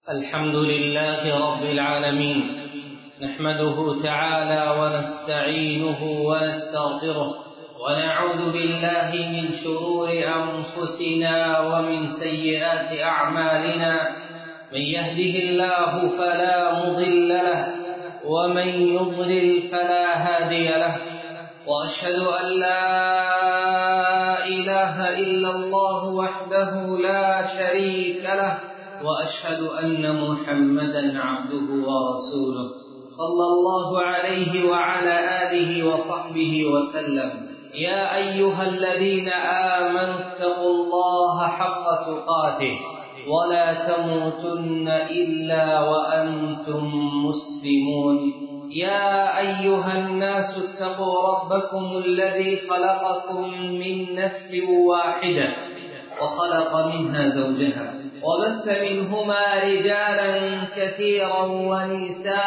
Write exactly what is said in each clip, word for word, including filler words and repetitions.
الحمد لله رب العالمين، نحمده تعالى ونستعينه ونستغفره ونعوذ بالله من شرور أنفسنا ومن سيئات أعمالنا. من يهده الله فلا مضل له ومن يضلل فلا هادي له، وأشهد أن لا إله إلا الله وحده لا شريك له، وأشهد أن محمدا عبده ورسوله صلى الله عليه وعلى آله وصحبه وسلم. يا أيها الذين آمنوا اتقوا الله حق تقاته ولا تموتن إلا وأنتم مسلمون. يا أيها الناس اتقوا ربكم الذي خلقكم من نفس واحدة وخلق منها زوجها وبث منهما رجالا كثيرا ونساء،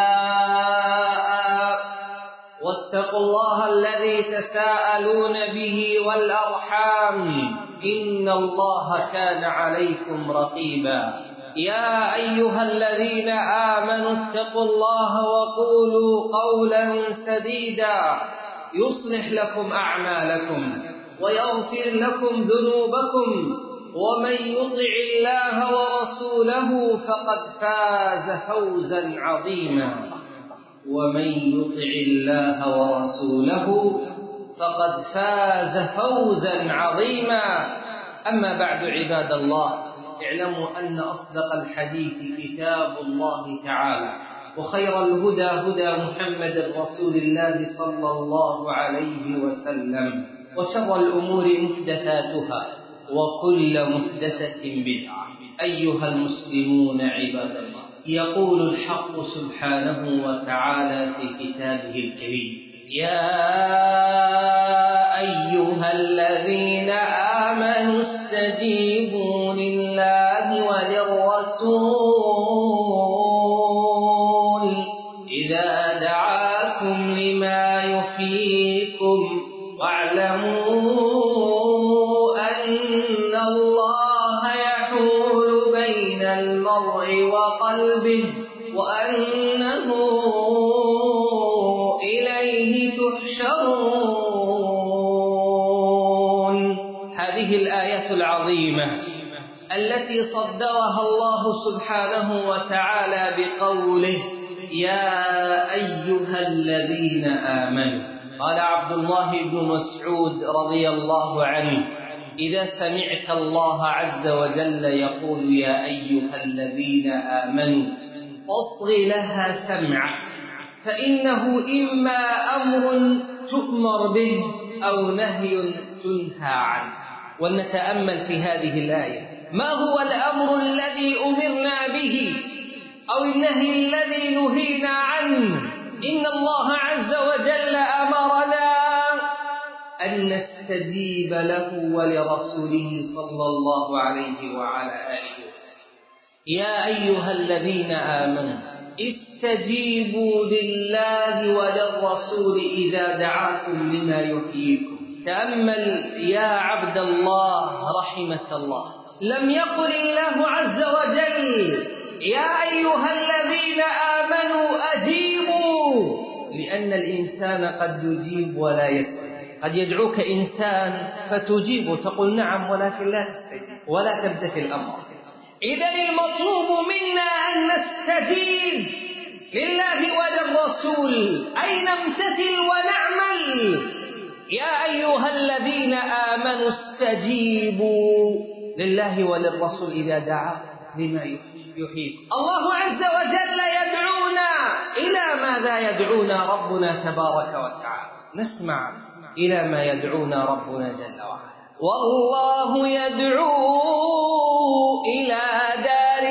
واتقوا الله الذي تساءلون به والأرحام إن الله كان عليكم رقيبا. يا أيها الذين آمنوا اتقوا الله وقولوا قولا سديدا يصلح لكم أعمالكم ويغفر لكم ذنوبكم، ومن يطع الله ورسوله فقد فاز فوزا عظيما. ومن يطع الله ورسوله فقد فاز فوزا عظيما. أما بعد، عباد الله، اعلموا أن أصدق الحديث كتاب الله تعالى، وخير الهدى هدى محمد رسول الله صلى الله عليه وسلم، وشر الأمور محدثاتها وكل محدثة بدعة. أيها المسلمون عباد الله، يقول الحق سبحانه وتعالى في كتابه الكريم: يا أيها الذين آمنوا استجيبوا لله وللرسول إذا دعاكم لما يحييكم، واعلموا أن الله يحول بين المرء وقلبه وأنه إليه تحشرون. هذه الآية العظيمة التي صدرها الله سبحانه وتعالى بقوله: يا أيها الذين آمنوا. قال عبد الله بن مسعود رضي الله عنه: إذا سمعت الله عز وجل يقول يا أيها الذين آمنوا فاصغ لها سمعك، فإنه إما أمر تؤمر به أو نهي تنهى عنه. ولنتأمل في هذه الآية، ما هو الأمر الذي أمرنا به أو النهي الذي نهينا عنه؟ إن الله عز وجل أمرنا أن نستجيب له ولرسوله صلى الله عليه وعلى آله وسلم. يا أيها الذين آمنوا استجيبوا لله وللرسول إذا دعاكم لما يحييكم. تأمل يا عبد الله رحمك الله، لم يقل الله عز وجل يا أيها الذين آمنوا أجيبوا، لأن الإنسان قد يجيب ولا يستجيب. قد يدعوك إنسان فتجيب تقول نعم ولكن لا تستجيب ولا تمتثل الأمر. إذن المطلوب منا أن نستجيب لله وللرسول، أي نمتثل ونعمل. يا أيها الذين آمنوا استجيبوا لله وللرسول إذا دعا لما يحييكم. الله عز وجل يدعونا إلى ماذا يدعونا ربنا تبارك وتعالى؟ نسمع إلى ما يدعونا ربنا جل وعلا. والله يدعو إلى دار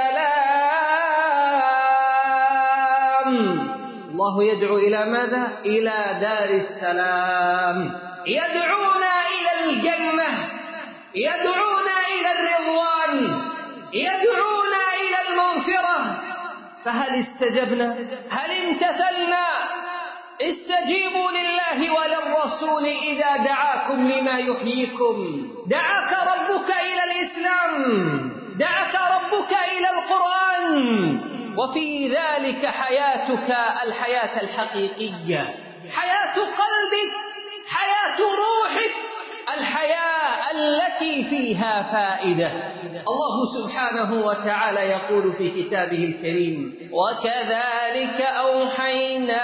السلام. الله يدعو إلى ماذا؟ إلى دار السلام. يدعونا إلى الجنة، يدعونا إلى الرضوان، يدعونا إلى المغفرة. فهل استجبنا؟ هل امتثلنا؟ استجيبوا لله وللرسول إذا دعاكم لما يحييكم. دعاك ربك إلى الإسلام، دعاك ربك إلى القرآن، وفي ذلك حياتك الحياة الحقيقية، حياة قلبك، حياة روحك، الحياة التي فيها فائدة. الله سبحانه وتعالى يقول في كتابه الكريم: وكذلك أوحينا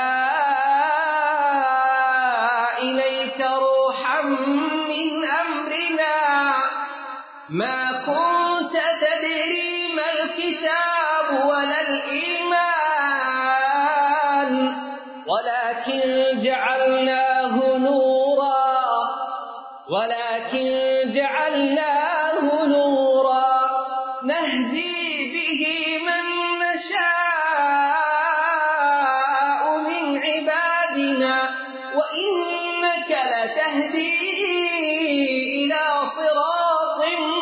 إليك روحا من أمرنا ما كنت تدري ما الكتاب ولا الإيمان ولكن جعلناه نورا ولكن جعلناه نورا نهدي به من نشاء من عبادنا وإنك لتهدي إلى صراط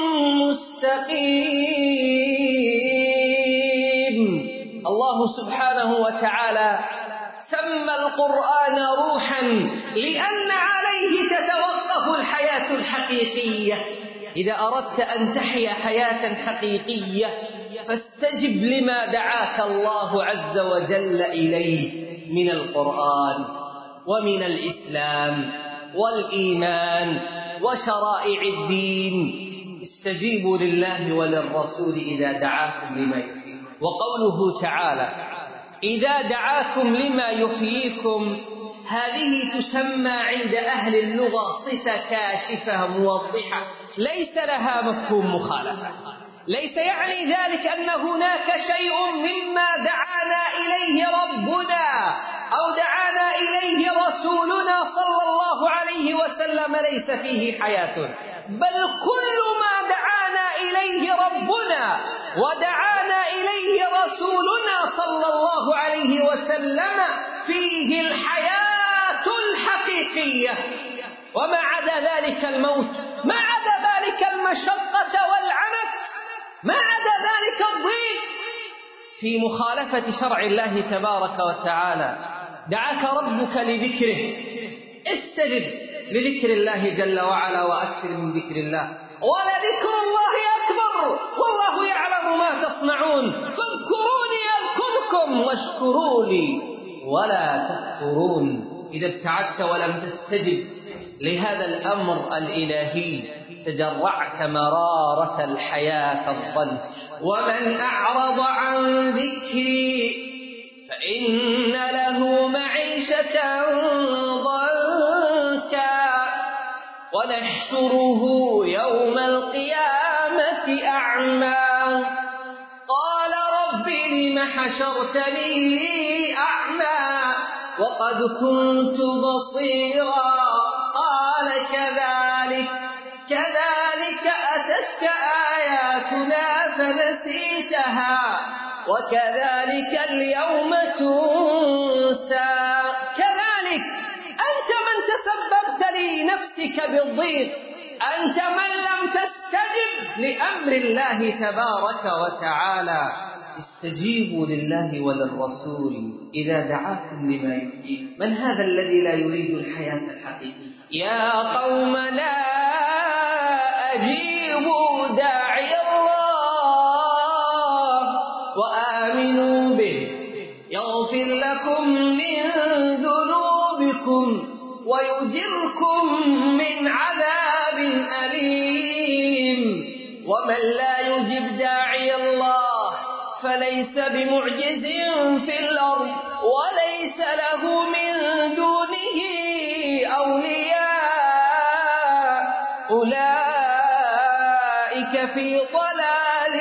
مستقيم. الله سبحانه وتعالى سمى القرآن روحا لأن عليه تتوقف الحياة الحقيقية. إذا أردت أن تحيا حياة حقيقية فاستجب لما دعاك الله عز وجل إليه من القرآن ومن الإسلام والإيمان وشرائع الدين. استجيبوا لله وللرسول إذا دعاكم لما يحييكم. وقوله تعالى: إذا دعاكم لما يحييكم، هذه تسمى عند أهل اللغة صفة كاشفة موضحة ليس لها مفهوم مخالفة. ليس يعني ذلك أن هناك شيء مما دعانا إليه ربنا أو دعانا إليه رسولنا صلى الله عليه وسلم ليس فيه حياة، بل كل ما دعانا إليه ربنا ودعانا إليه رسولنا صلى الله عليه وسلم فيه الحياة الحقيقية. وما عدا ذلك الموت، ما عدا ذلك المشقة والعنت، ما عدا ذلك الضيق في مخالفة شرع الله تبارك وتعالى. دعاك ربك لذكره، استجب لذكر الله جل وعلا وأكثر من ذكر الله. ولذكر الله أكبر والله يعلم ما تصنعون فاذكروني أذكركم واشكروا لي ولا تكفرون. إذا ابتعدت ولم تستجب لهذا الأمر الإلهي تجرعت مرارة الحياة الضنك. ومن أعرض عن ذكري فإن له معيشة ضنكا ونحشره يوم القيامة أعمى قال رب لم حشرتني أعمى وقد كنت بصيرا قال كذلك كذلك أتتك آياتنا فنسيتها وكذلك اليوم تنسى. كذلك أنت من تسببت لنفسك بالضيق، أنت من لم تستجب لأمر الله تبارك وتعالى. استجيبوا لله وللرسول إذا دعاكم لما يحييكم. من هذا الذي لا يريد الحياة الحقيقية؟ يا قومنا أجيبوا داعي الله وآمنوا به يغفر لكم من ذنوبكم ويجركم من عذاب أليم. ومن لا يجب داعي الله فليس بمعجز في الأرض وليس له من دونه أولياء أولئك في ضلال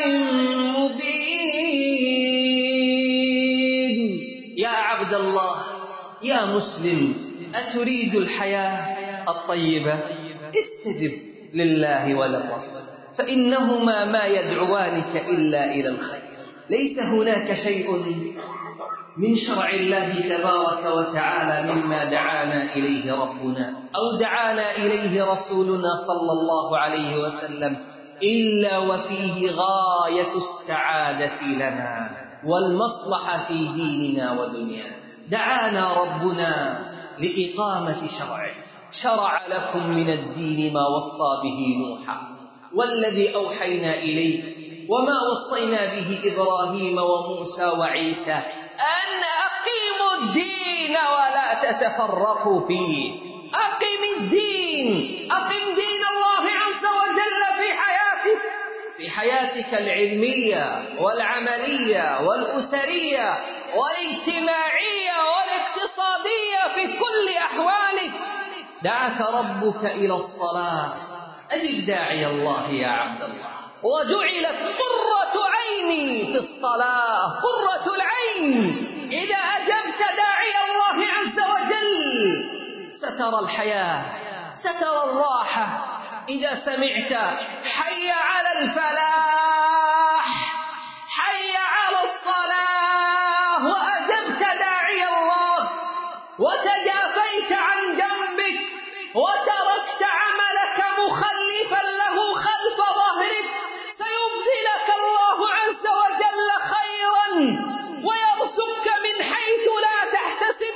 مبين. يا عبد الله، يا مسلم، أتريد الحياة الطيبة؟ استجب لله وللرسول فإنهما ما يدعوانك إلا إلى الخير. ليس هناك شيء من شرع الله تبارك وتعالى مما دعانا إليه ربنا أو دعانا إليه رسولنا صلى الله عليه وسلم إلا وفيه غاية السعادة لنا والمصلحة في ديننا ودنيانا. دعانا ربنا لإقامة شرعه. شرع لكم من الدين ما وصى به نوحا والذي أوحينا إليه وما وصينا به إبراهيم وموسى وعيسى أن أقيموا الدين ولا تتفرقوا فيه. أقم الدين، أقم دين الله عز وجل في حياتك، في حياتك العلمية والعملية والأسرية والاجتماعية والاقتصادية، في كل أحوالك. دعاك ربك إلى الصلاة، أجب داعي الله يا عبد الله. وجعلت قرة عيني في الصلاة، قرة العين. إذا أجبت داعي الله عز وجل سترى الحياة، سترى الراحة. إذا سمعت حي على الفلاح، حي على الصلاة، وأجبت داعي الله وتجافيت عن جنبك وتركت عملك مخلفا له خلف ظهرك، سيبدلك الله عز وجل خيرا ويرزقك من حيث لا تحتسب،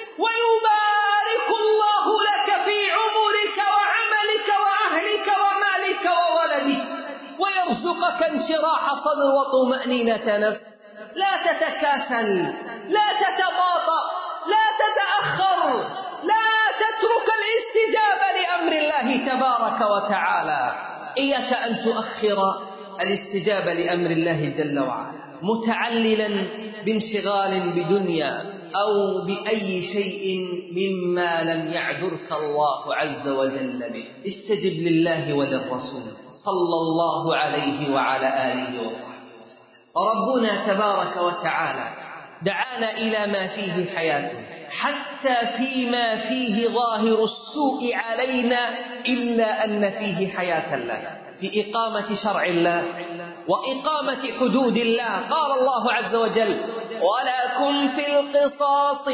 ويبارك الله لك في عمرك وعملك وأهلك ومالك وولدك، ويرزقك انشراح صدر وطمأنينة نفس. لا تتكاسل، لا تتباطأ، لا تتأخر، لا تترك الاستجابة لأمر الله تبارك وتعالى. إياك أن تؤخر الاستجابة لأمر الله جل وعلا متعللا بانشغال بدنيا أو بأي شيء مما لم يعذرك الله عز وجل به. استجب لله وللرسول صلى الله عليه وعلى آله وصحبه. ربنا تبارك وتعالى دعانا إلى ما فيه حياته، حتى فيما فيه ظاهر السوء علينا، إلا أن فيه حياة لنا، في إقامة شرع الله وإقامة حدود الله. قال الله عز وجل: ولكم في القصاص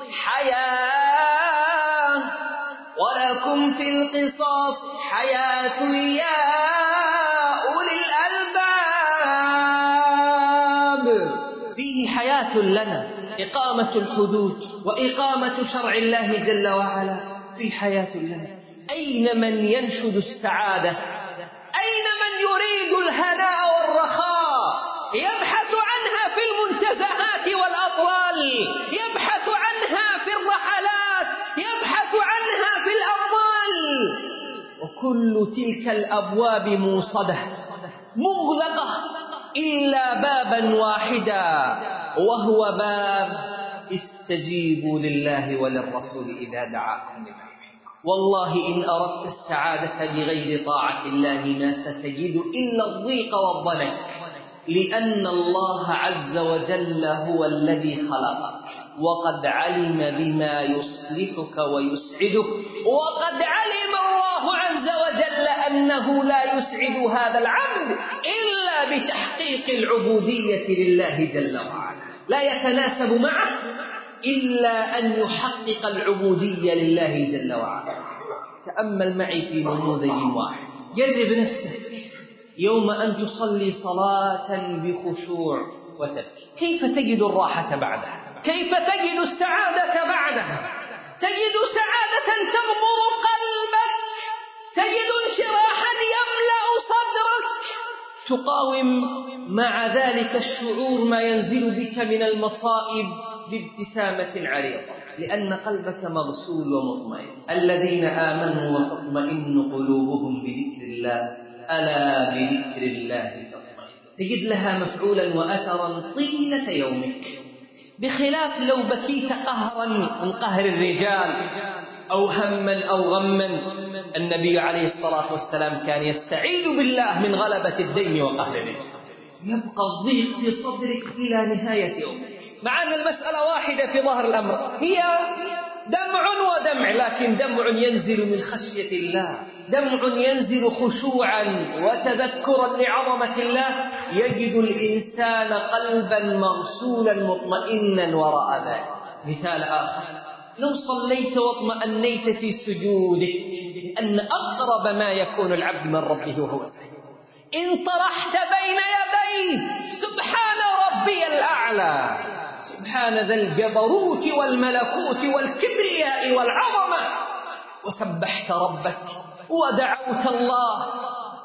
حياة، ولكم في القصاص حياة يا أولي الألباب. فيه حياة لنا، إقامة الحدود وإقامة شرع الله جل وعلا، في حياة لنا. أين من ينشد السعادة؟ أين من يريد الهناء والرخاء؟ يبحث عنها في المنتزهات والأطلال، يبحث عنها في الرحلات، يبحث عنها في الأموال، وكل تلك الأبواب موصدة مغلقة إلا بابا واحدا، وهو باب استجيبوا لله وللرسول إذا دعاكم لما يحبكم. والله إن أردت السعادة بغير طاعة الله ما ستجد إلا الضيق والضنك، لأن الله عز وجل هو الذي خلقك، وقد علم بما يصلحك ويسعدك، وقد علم الله عز وجل أنه لا يسعد هذا العبد إلا بتحقيق العبودية لله جل وعلا، لا يتناسب معه إلا أن يحقق العبودية لله جل وعلا. تأمل معي في نموذج واحد، جرب نفسك يوم أن تصلي صلاة بخشوع وتبكي، كيف تجد الراحة بعدها؟ كيف تجد السعادة بعدها؟ تجد سعادة تغمر قلبك، تجد انشراحا يملأ صدرك، تقاوم مع ذلك الشعور ما ينزل بك من المصائب بابتسامة عريضة، لأن قلبك مغسول ومطمئن. الذين آمنوا وتطمئن قلوبهم بذكر الله، ألا بذكر الله تطمئن. تجد لها مفعولا وأثرا طيلة يومك، بخلاف لو بكيت قهرا من قهر الرجال أو هما أو غما. النبي عليه الصلاة والسلام كان يستعيذ بالله من غلبة الدين وقهر الرجال، يبقى الضيق في صدرك إلى نهاية يومك. مع أن المسألة واحدة في ظهر الأمر، هي دمع ودمع، لكن دمع ينزل من خشية الله، دمع ينزل خشوعا وتذكرا لعظمة الله. يجد الإنسان قلبا مغسولا مطمئنا وراء ذلك. مثال آخر، لو صليت واطمأنيت في سجودك، أن أقرب ما يكون العبد من ربه وهو سجود، إن طرحت بين يديه سبحان ربي الأعلى، سبحان ذا الجبروت والملكوت والكبرياء والعظمة، وسبحت ربك ودعوت الله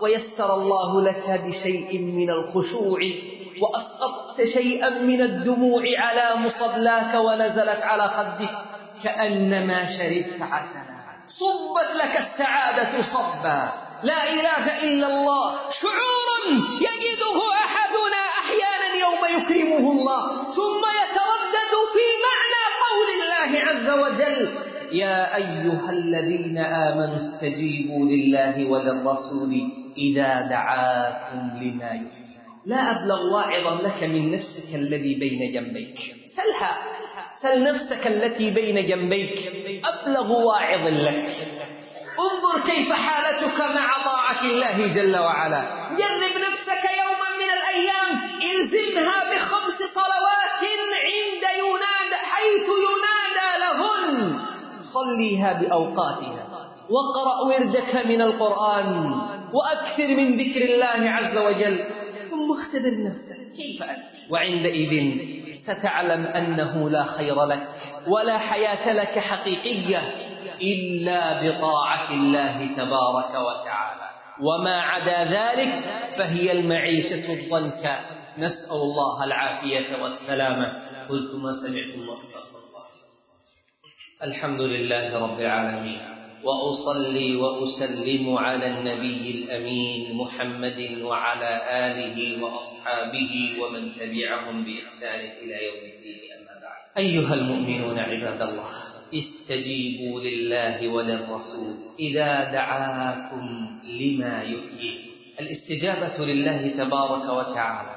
ويسر الله لك بشيء من الخشوع وأسقطت شيئا من الدموع على مصلاك ونزلت على خدك كأنما شربت عسلا، صبت لك السعادة صبا، لا إله إلا الله، شعورا يجده أحدنا أحيانا يوم يكرمه الله ثم يتردد في معنى قول الله عز وجل: يا أيها الذين آمنوا استجيبوا لله وللرسول إذا دعاكم لما يحييكم. لا أبلغ واعظا لك من نفسك الذي بين جنبيك، سلها، سل نفسك التي بين جنبيك، أبلغ واعظ لك. انظر كيف حالتك مع طاعة الله جل وعلا. جرب نفسك يوما من الأيام، الزمها بخمس صلوات عند ينادى، حيث ينادى لهن، صليها بأوقاتها، واقرأ وردك من القرآن، وأكثر من ذكر الله عز وجل، ثم اختبر نفسك كيف أنت. وعندئذ ستعلم أنه لا خير لك ولا حياة لك حقيقية إلا بطاعة الله تبارك وتعالى، وما عدا ذلك فهي المعيشة الضنكا. نسأل الله العافية والسلامة. قلت ما سمعتم واستغفر الله. الحمد لله رب العالمين، وأصلي وأسلم على النبي الأمين محمد وعلى آله وأصحابه ومن تبعهم بإحسان إلى يوم الدين. أما بعد، أيها المؤمنون عباد الله، استجيبوا لله وللرسول إذا دعاكم لما يحييكم. الاستجابة لله تبارك وتعالى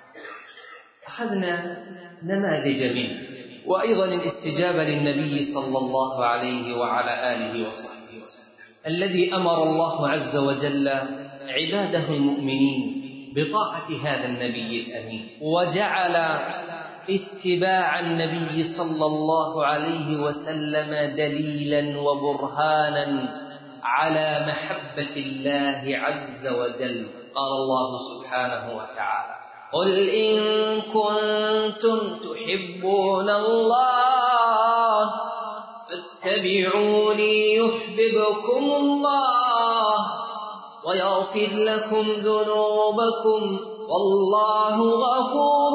أخذنا نماذج منه، وأيضا الاستجابة للنبي صلى الله عليه وعلى آله وصحبه وسلم، الذي أمر الله عز وجل عباده المؤمنين بطاعة هذا النبي الأمين، وجعل اتباع النبي صلى الله عليه وسلم دليلا وبرهانا على محبة الله عز وجل. قال الله سبحانه وتعالى: قل إن كنتم تحبون الله فاتبعوني يحببكم الله ويغفر لكم ذنوبكم والله غفور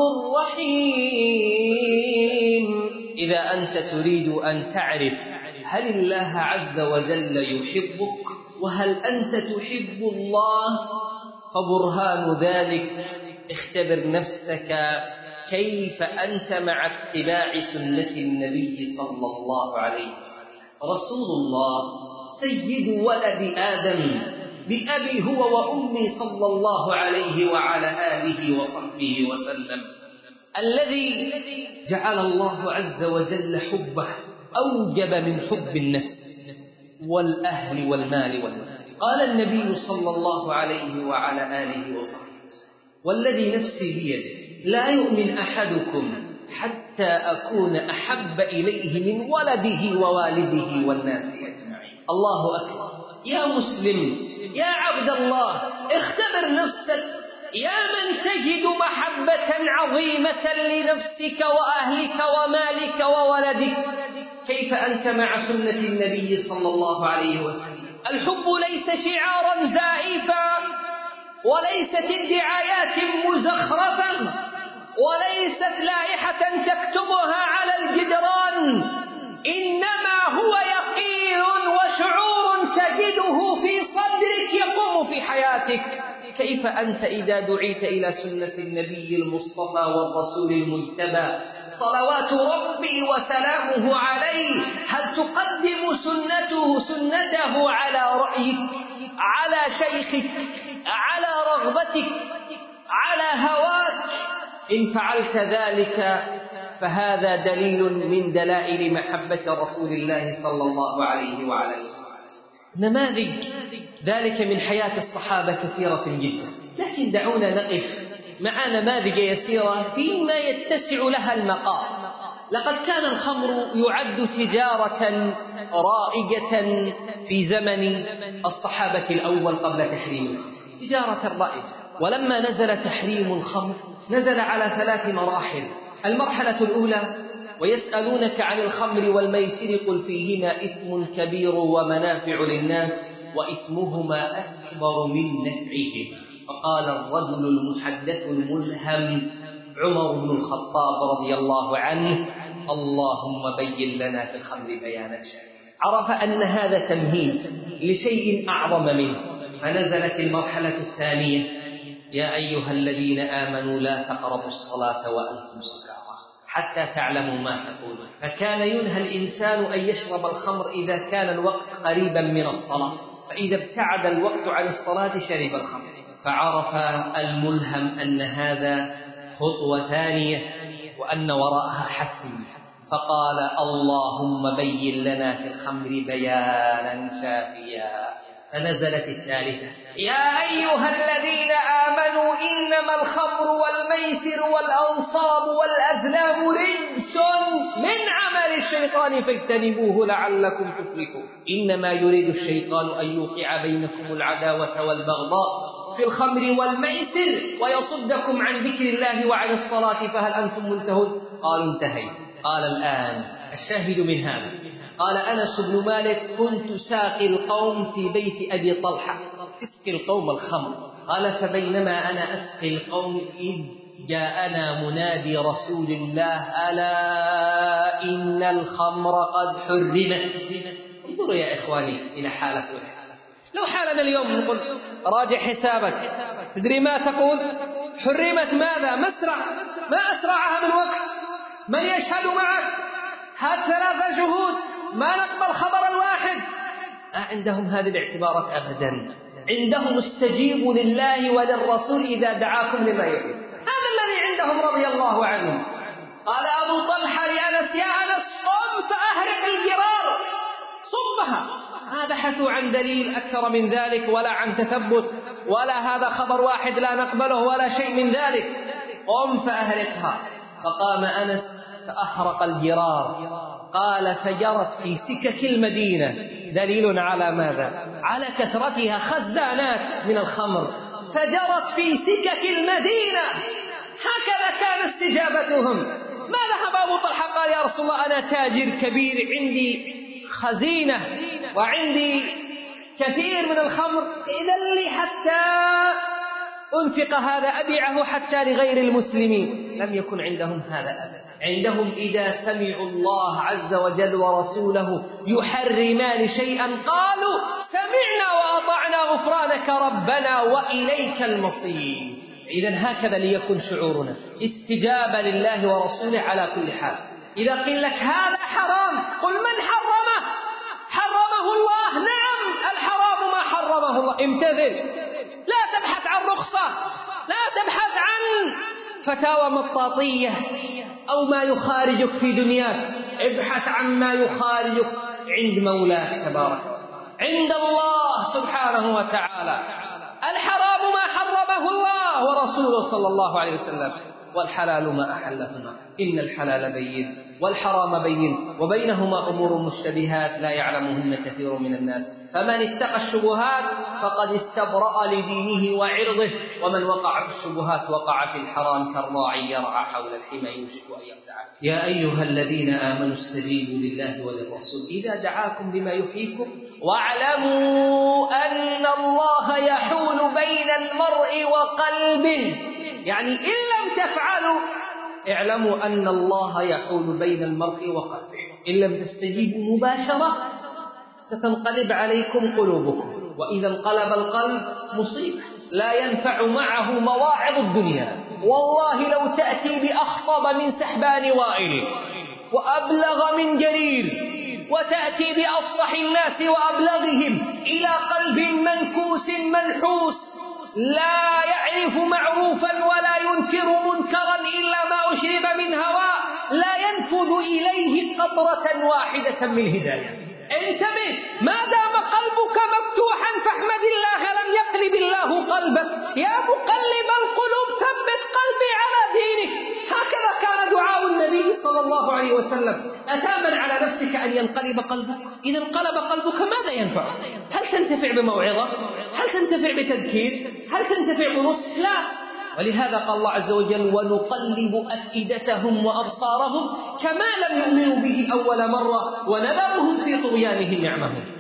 رحيم. إذا أنت تريد أن تعرف هل الله عز وجل يحبك وهل أنت تحب الله، فبرهان ذلك اختبر نفسك كيف أنت مع اتباع سنة النبي صلى الله عليه وسلم. رسول الله سيد ولد آدم بأبي هو وأمي صلى الله عليه وعلى آله وصحبه وسلم، الذي جعل الله عز وجل حبه أوجب من حب النفس والأهل والمال والولد. قال النبي صلى الله عليه وعلى آله وصحبه: والذي نفسي بيده لا يؤمن أحدكم حتى أكون أحب إليه من ولده ووالده والناس أجمعين. الله أكبر. يا مسلم، يا عبد الله، اختبر نفسك يا من تجد محبة عظيمة لنفسك وأهلك ومالك وولدك، كيف أنت مع سنة النبي صلى الله عليه وسلم؟ الحب ليس شعارا زائفا، وليست ادعايات مزخرفة، وليست لائحة تكتبها على الجدران، إنما هو يقين وشعور تجده في صدرك يقوم في حياتك. كيف أنت إذا دعيت إلى سنة النبي المصطفى والرسول المجتبى صلوات ربي وسلامه عليه، هل تقدم سنته سنته على رأيك، على شيخك، على رغبتك، على هواك؟ إن فعلت ذلك فهذا دليل من دلائل محبة رسول الله صلى الله عليه وعلى آله وسلم. نماذج ذلك من حياة الصحابة كثيرة جدا، لكن دعونا نقف مع نماذج يسيرة فيما يتسع لها المقام. لقد كان الخمر يعد تجارة رائجة في زمن الصحابة الأول قبل تحريم الخمر، تجارة رائجة. ولما نزل تحريم الخمر نزل على ثلاث مراحل. المرحلة الأولى: ويسألونك عن الخمر والميسر قل فيهما إثم كبير ومنافع للناس وإثمهما أكبر من نفعهما. فقال الرجل المحدث الملهم عمر بن الخطاب رضي الله عنه: اللهم بين لنا في الخمر بيانا شافيا. عرف أن هذا تمهيد لشيء أعظم منه، فنزلت المرحلة الثانية: يا أيها الذين آمنوا لا تقربوا الصلاة وأنتم سكارى حتى تعلموا ما تقولون. فكان ينهى الإنسان أن يشرب الخمر إذا كان الوقت قريبا من الصلاة، فإذا ابتعد الوقت عن الصلاة شرب الخمر. فعرف الملهم أن هذا خطوة ثانية وأن وراءها حسم، فقال: اللهم بين لنا في الخمر بيانا شافيا. فنزلت الثالثة: يا أيها الذين آمنوا إنما الخمر والميسر والأنصاب والأزلام رجس من عمل الشيطان فاجتنبوه لعلكم تفلحون. إنما يريد الشيطان أن يوقع بينكم العداوة والبغضاء في الخمر والميسر ويصدكم عن ذكر الله وعن الصلاة فهل أنتم منتهون؟ قالوا انتهينا. قال الآن الشاهد من هذا: قال أنس بن مالك: كنت ساقي القوم في بيت أبي طلحة، اسقي القوم الخمر. قال: فبينما أنا أسقي القوم إذ جاءنا منادي رسول الله: ألا إن الخمر قد حرمت. انظروا يا إخواني إلى حالة لو حالنا اليوم نقول راجع حسابك، تدري ما تقول؟ حرمت ماذا؟ مسرع، ما أسرعها من وقت؟ من يشهد معك؟ هات ثلاثة شهود، ما نقبل خبر الواحد. عندهم هذه الاعتبارات أبدا. عندهم استجيبوا لله وللرسول إذا دعاكم لما يحب. هذا الذي عندهم رضي الله عنهم. قال أبو طلحة لأنس: يا أنس قم فأهرق الجرار، صبها. ما بحثوا عن دليل أكثر من ذلك ولا عن تثبت ولا هذا خبر واحد لا نقبله ولا شيء من ذلك. قم فأهرقها. فقام أنس فأحرق الجرار. قال: فجرت في سكك المدينة. دليل على ماذا؟ على كثرتها خزانات من الخمر، فجرت في سكك المدينة. هكذا كان استجابتهم. ما ذهب أبو طلحة قال: يا رسول الله أنا تاجر كبير، عندي خزينة وعندي كثير من الخمر، إذن لي حتى أنفق هذا، أبيعه حتى لغير المسلمين. لم يكن عندهم هذا أبدا. عندهم إذا سمعوا الله عز وجل ورسوله يحرمان شيئا قالوا: سمعنا وأطعنا غفرانك ربنا وإليك المصير. إذن هكذا ليكن شعورنا، استجابة لله ورسوله على كل حال. إذا قيل لك هذا حرام قل: من حرمه؟ حرمه الله. نعم، الحرام ما حرمه الله، امتثل. لا تبحث عن رخصة، لا تبحث عن فتاوى مطاطية أو ما يخارجك في دنياك، ابحث عن ما يخارجك عند مولاك تبارك عند الله سبحانه وتعالى. الحرام ما حرمه الله ورسوله صلى الله عليه وسلم، والحلال ما أحلهما. إن الحلال بين والحرام بين وبينهما أمور مشتبهات لا يعلمهن كثير من الناس، فمن اتقى الشبهات فقد استبرأ لدينه وعرضه، ومن وقع في الشبهات وقع في الحرام كالراعي يرعى حول الحمى يوشك أن يرتعد. يا أيها الذين آمنوا استجيبوا لله وللرسول إذا دعاكم لما يحييكم واعلموا أن الله يحول بين المرء وقلبه. يعني إن لم تفعلوا اعلموا أن الله يحول بين المرء وقلبه. إن لم تستجيبوا مباشرة ستنقلب عليكم قلوبكم، وإذا انقلب القلب مصيبة لا ينفع معه مواعظ الدنيا. والله لو تأتي بأخطب من سحبان وائل وأبلغ من جرير، وتأتي بأفصح الناس وأبلغهم إلى قلب منكوس منحوس لا يعرف معروفا ولا ينكر منكرا إلا ما أشرب من هواء، لا ينفذ إليه قطرة واحدة من هداية. انتبه، ما دام قلبك مفتوحا فاحمد الله لم يقلب الله قلبك. يا مقلب القلوب ثبت قلبي على دينك. هكذا كان دعاء النبي صلى الله عليه وسلم. أتامن على نفسك أن ينقلب قلبك؟ إذا انقلب قلبك ماذا ينفع؟ هل تنتفع بموعظة؟ هل تنتفع بتذكير؟ هل تنتفع بنصح؟ لا. ولهذا قال الله عز وجل: ونقلب أفئدتهم وأبصارهم كما لم يؤمنوا به أول مرة ونذرهم في طغيانهم يعمهون.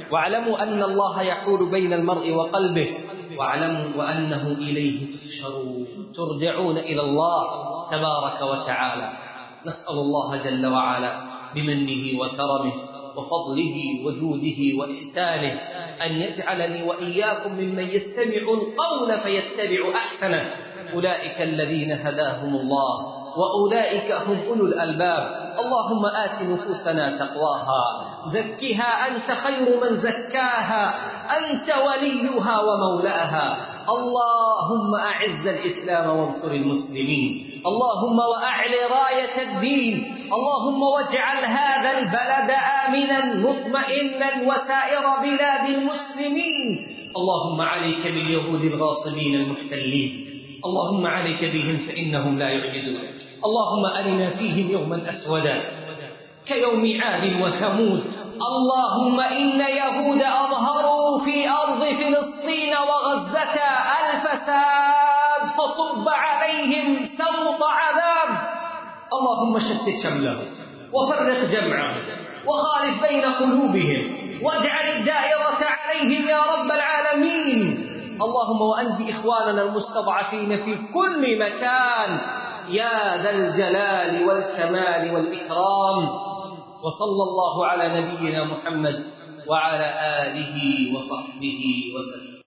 واعلموا أن الله يحول بين المرء وقلبه، واعلموا وأنه إليه تحشرون، ترجعون إلى الله تبارك وتعالى. نسأل الله جل وعلا بمنه وكرمه وفضله وجوده وإحسانه أن يجعلني وإياكم ممن يستمع القول فيتبع أحسنه، أولئك الذين هداهم الله وأولئك هم أولو الألباب. اللهم آت نفوسنا تقواها، زكها أنت خير من زكاها، أنت وليها ومولاها. اللهم أعز الإسلام وانصر المسلمين، اللهم وأعل راية الدين، اللهم واجعل هذا البلد آمنا مطمئنا وسائر بلاد المسلمين. اللهم عليك باليهود الغاصبين المحتلين، اللهم عليك بهم فإنهم لا يعجزون. اللهم أرنا فيهم يوما أسودا كيوم عاد وثمود. اللهم إن يهود أظهروا في أرض فلسطين وغزة الفساد فصب عليهم سوط عذاب. اللهم شتت شملهم وفرق جمعهم وخالف بين قلوبهم واجعل الدائرة عليهم يا رب العالمين. اللهم وأنجِ إخواننا المستضعفين في كل مكان يا ذا الجلال والكمال والإكرام. وصلى الله على نبينا محمد وعلى آله وصحبه وسلم.